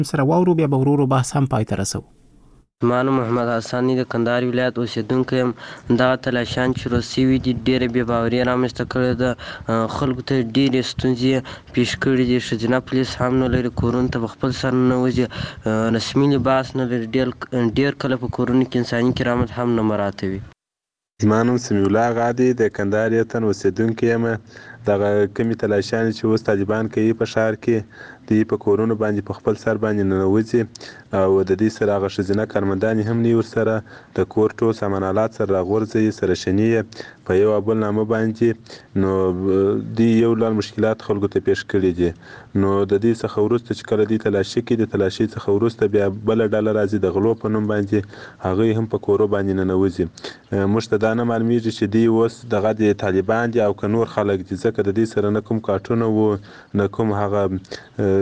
سره واورو بیا به ورو بحث هم پای ته رسو. مانو محمد حسن د کندهار ولایت اوسیدونکی یم. دغه تلاشیان چې روز شوي دي ډېره بې باوري رامنځته کړې ده، خلکو ته ډېرې ستونزې پیش کړي دي. ښځینه پولیس هم نه لري، کورونو ته په خپل سر ننوځي، رسمي لباس نه لري، ډېر کله په کورونو کې انساني کرامت هم نه مراعاتوي. زما نوم سمیع الله غا دی، د کندهار یتن اوسیدونکی یم. دغه کمې تلاشیانې چې اوس طالبان کوي په ښار کې، دوی په کورونو باندې په خپل سر باندې ننوځي او د دې سره هغه ښځینه کارمندانې هم نه ورسره د کور ټول سامان آلات سره راغورځوي، سره شني یې په یو بل نامه باندې. نو دوی یو لړ مشکلات خلکو ته پیش کړي دي. نو د دې څخه وروسته چې کله دوی تلاشي کوي، د تلاشي څخه وروسته بیا بله ډله راځي د غلو په نوم باندې، هغوی هم په کورو باندې ننوځي. موږ ته دا نه معلومیږي چې دوی اوس دغه د طالبان دي او که نور خلک دي، ځکه د دې سره نه کوم کارټونه وو، نه کوم هغه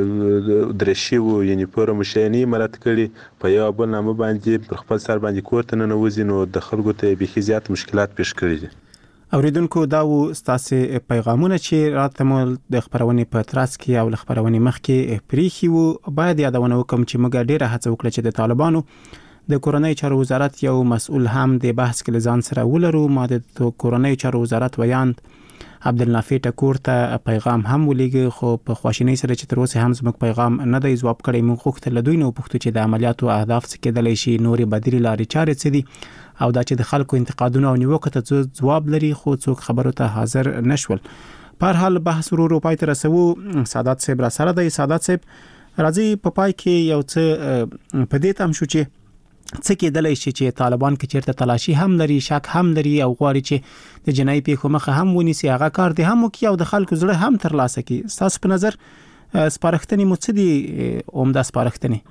درشي وو، یعنې پوره مشرانې مراد کړي، په یو بل نامه باندې پر خپل سر باندې کور ته ننوځي. نو د خلکو ته بیخي زیات مشکلات پیش کړي دي. اوریدونکو دا و ستاسې پیغامونه چې راته مو د خبرونې په ترڅ کې او له خبرونې مخکې پریښي وو. باید یادونه وکړم چې موږ ډېره هڅه وکړه چې د طالبانو د کورنۍ چارو وزارت یو مسؤل هم د بحث کې ځان سره ولرو. ما د کورنۍ چارو وزارت ویاند عبدالنافع ټکور ته پیغام هم ولېږه، خو په خواشینۍ سره چې تر اوسه هم زموږ پیغام نه دی ځواب کړی. موږ غوښتل له دوی نه وپوښتو چې د عملیاتو اهداف څه کېدلی شي، نورې بدیلې لارې چارې څه دي، او دا چې د خلکو انتقادونه او نیوکو ته ځواب لري، خو څوک خبرو ته حاضر نشول. په هر حال بحث ورو پای ته رسوو. سعادت صاحب را سره دی. سعادت صاحب راځي په پای کې یو څه په دې تم شو چې څه کېدلی شي چې طالبان کې چیرته تلاشي هم لري، شک هم لري او غواړي چې د جنایي پیښو مخه هم ونیسي، هغه کار دې هم وکړي او د خلکو زړه هم ترلاسه کړي. ستاسو په نظر سپارښتنې مو څه دي، عمده سپارښتنې؟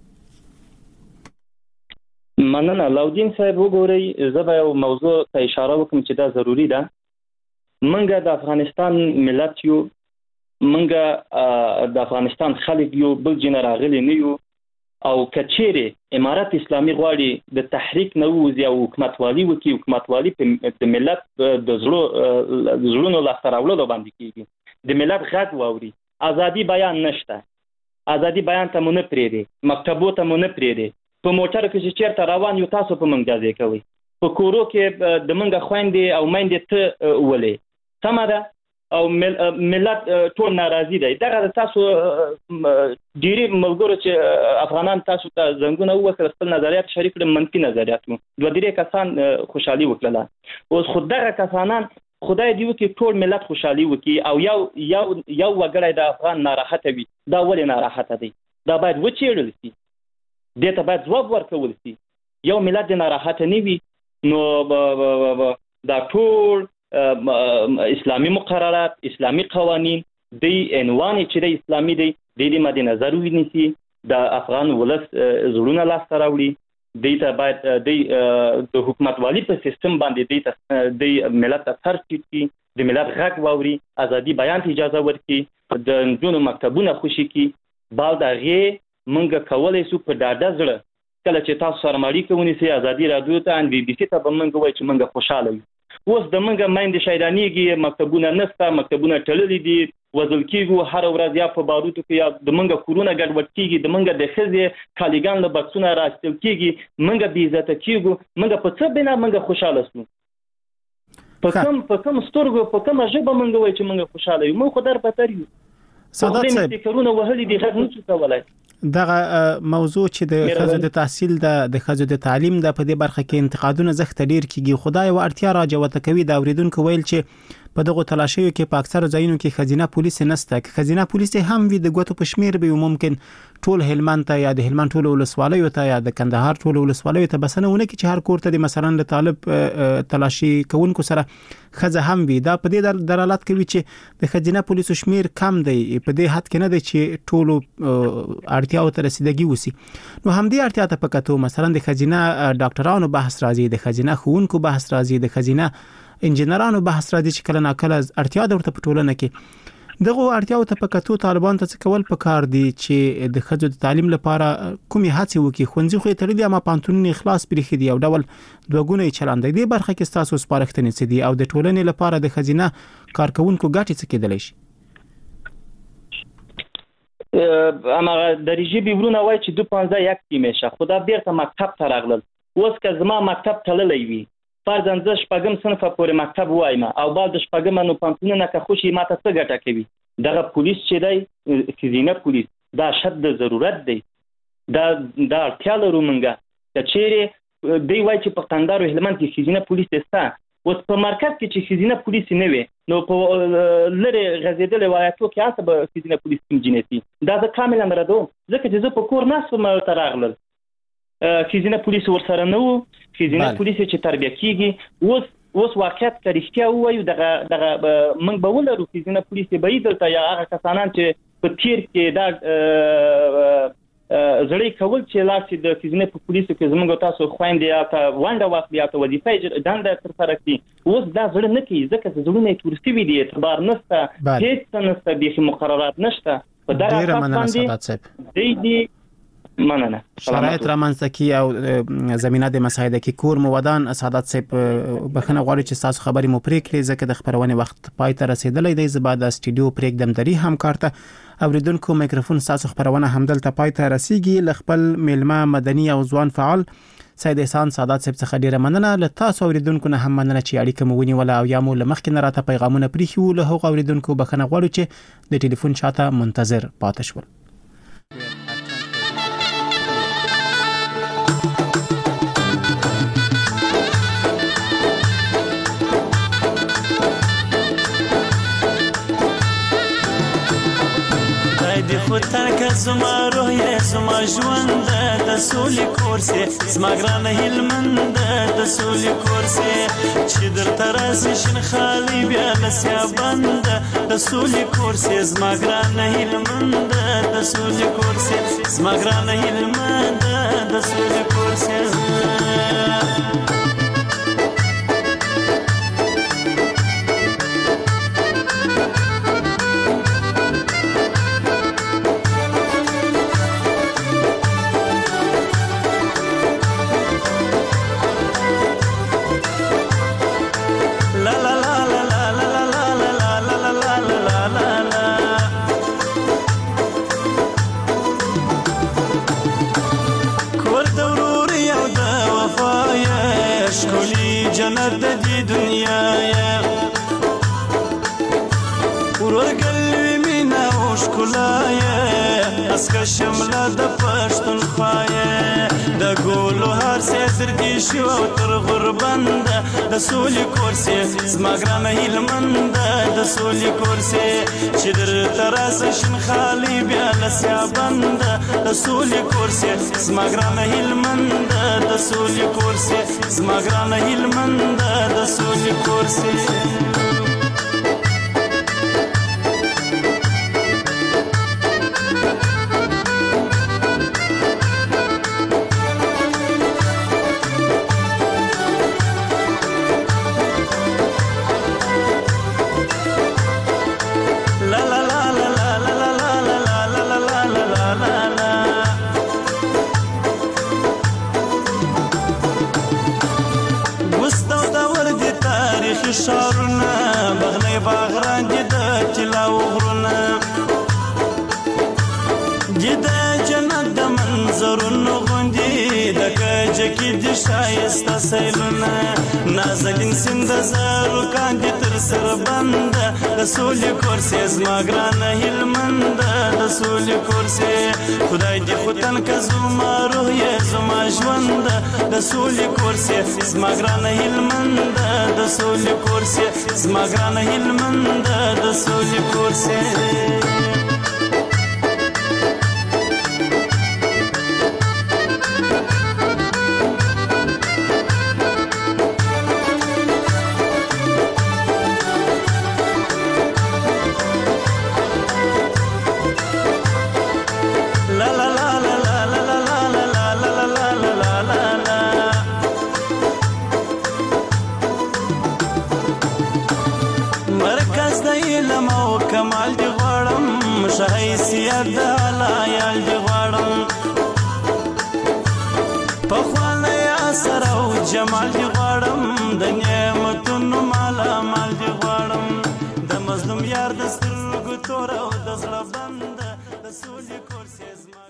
مننه لاودین صاحب. وګورئ، زه به یو موضوع ته اشاره وکړم چې دا ضروري ده. منګه د افغانستان ملت یو، منګه د افغانستان خلک یو، بل جنه راغلي نه یو. او کچېره امارت اسلامي غواړي د تحریک نه ووځي او حکومتوالي وکړي، حکومتوالي د ملت د زړونو لاسته راوړلو باندې کېږي، د ملت غږ واوري. ازادي بیان نشته، ازادي بیان ته مو نه پرېږدي، مکتبو ته مو نه پرېږدي. په موټرو کې چې چېرته روان یو، تاسو په موږ جازې کوئ. په کورو کې د موږ خویندې او میندې ته ولې سمه ده، او ملت ټول ناراضي دی. دغه تاسو ډېری ملګرو چې افغانان تاسو ته زنګونه وکړل، خپل نظریات شریک کړل، منفي نظریات مو 2-3 کسان خوشحالي وکړله. اوس خو دغه کسانان خدای دې وکړي ټول ملت خوشحالي وکړي او یو وګړی د افغان ناراحته وي. دا ولې ناراحته دی؟ دا باید وڅېړل شي، دې ته باید ځواب ورکول شي. یو ملت د ناراحته نه وي، نو دا ټول اسلامی مقررات، اسلامی قوانین دی عنوان چې د اسلامی دی د مد نظر ونیسي، د افغان ولس زړونه لاسته راوړي. دی ته باید د حکومتوالي په سیستم باندې دی ملت ته سر ټیټ کړي، د ملت غږ واوري، ازادي بیان ته اجازه ورکړي، د نجونو مکتبونه خوشي کړي. بعد هغې موږ کولی شو په ډاډه زړه کله چې تاسو سره اړیکه ونیسئ، ازادي راډیو ته ان بي بي سي ته به موږ وایو چې موږ خوشحاله یو. اوس د موږ میندې شیطانېږي، مکتبونه نشته، مکتبونه تړلي دي، وژل کېږو هره ورځ، یا په بارودو کې، یا د موږ کورونه ګډوډ کېږي، د موږ د ښځې کالیګان له بکسونه راایستل کېږي، موږ بې عزته کېږو. موږ په څه بنا موږ خوشحاله شو؟ په کوم سترګو، په کومه ژبه موږ وایو چې موږ خوشحاله یو؟ موږ خو در بدتر یو. سعادت صاحب فکرونه وهلي دي، غږ نشو کولی. دغه موضوع چې د ښځو د تحصیل د ښځو د تعلیم د په دې برخه کې انتقادونه زخت ډیر کیږي. خدای و اړتیا راجوته کوي. دا اوریدونکو ویل چې په دغه تلاشیو کې په اکثر ځایونو کې خزینه پولیس نشته. خزینه پولیس هم وي د ګوتو په شمیر به ممکن ټول هلمند ته یا د هلمند ټول ولسوالیو ته یا د کندهار ټول ولسوالیو ته بسنهونه کې چې هر کور ته د مثلا د طالب تلاشي کوونکو سره خزه هم وي. دا په دې دلالت کوي چې د خزینه پولیسو شمیر کم دی، په دې حد کې نه دی چې ټول اړتیاو ته رسیدګي وسی. نو هم دې اړتیا ته پکاتو مثلا د خزینه ډاکټرانو بحث راځي، د خزینه ښوونکو بحث راځي، د خزینه انجنیرانو بحث راځي چې کله ناکله اړتیا د ورته پټولنه کې دغه اړتیاو ته پکاتو طالبان ته څه کول پکار دي چې د خځو د تعلیم لپاره کومې هڅې وکړي. ښوونځي خو تړلي اما پانتونونه اخلاص پرېښي دي او ډول دوګونه چلند دی. برخه کې تاسو سپارښتنې څه دي او د ټولنې لپاره د خزینه کارکونکو ګټې څه کېدلی شي؟ هماغه درجه به ورونه وای چې 2.15 میشه خو دا بیرته مکتب ته راغلل. اوس که زما مکتب تللی وي فرضاً زه شپږم صنفه پورې مکتب وایم او بعد د شپږم نو پوهنتون نه که خوشي ماته څه ګټه کوي؟ دغه پولیس چې دی ښځینه پولیس دا شد ضرورت دی، دا اړتیا لرو موږ. که چیرې دی وایي چې په قندهار او هلمند کې ښځینه پولیس شته، اوس په مرکز کې چې ښځینه پولیس نه وي نو په لرې غځېدلې ولایتو کې هسه به ښځینه پولیس کوم جنې سي؟ دا زه کاملا ردوم، ځکه چې زه په کور ناست وم ورته راغلل ښځینه پولیس ورسره نه وو، ښځینه پولیس چې تربیه کېږي. اوس واقعیت که رښتیا ووایو دغه موږ به ولرو ښځینه پولیس به یې دلته یا هغه کسانان چې په تیر کې دا زړی کول چې لاړ شي د ښځینه په پولیسو کې زموږ تاسو خویندې یا ته ونډه واخلي یا ته وظیفه دنده ترسره کړي، اوس دا زړه نه کوي ځکه چې زړونه یې تور شوي دي، اعتبار نشته، هېڅ څه نشته، بیخي مقررات نشته. په دغه اساس باندې دی مننه شرایط رامنځته کی او زمينه د مساعده کی کور مودان سعادت صاحب بخنه غواړي چې تاسو خبري مو پرې کړئ ځکه د خبرونه وخت پای ته رسیدلې دی. زبا د استودیو پرېږدم دري هم کارته اوریدونکو میکروفون تاسو خبرونه همدلته پای ته رسیږي. لخپل میلمه مدني او ځوان فعال سید احسان سعادت صاحب څخه ډیره مننه. له تاسو اوریدونکو نه هم مننه چې اړیکه مو ونیول او یا مو لمخکې نه راته پیغامونه پریښو. له هغو اوریدونکو بخنه غواړو چې د ټلیفون شاته منتظر پاتې شول. خودترک زما روح زما ژوند د سولې کورسې زما ګرانه هلمند د سولې کورسې چې درته راسي شین خالي بیا لسیا بند د سولې کورسې زما ګرانه هلمند د سولې کورسې زما ګرانه هلمند د سولې کورسې. جنت د دې دنیا یا ورګلوي مینا او ښکلا یا اسکه شمله د پښتونخوا یا د ګولو هر سر دې شو تر غربند د سولې کورسې زما ګرانه هلمند د سولې کورسې چې درته راسه شین خالي بیا لسیا بند د سولې کورسې زما ګرانه هلمند د سولې کورسې زما ګرانه هلمند د سولې کورسې. شارونه بغلې باغران دي د طلا وغرونه دي د جنت د منظرونو غوندې د کجه کې دي ښایسته سیلونه نازنین سیند زارو کاندي تر سره بند د سولې کورسې زما ګرانه هلمند د سولې کورسې خدای دې خو تنکه زما روح یې زما ژوند د سولې کورسې زما ګرانه هلمند د سولې کورسې زما ګرانه هلمند د سولې کورسې. حیثیت د علایال دی غواړم په خوانه یا سره او جمال دی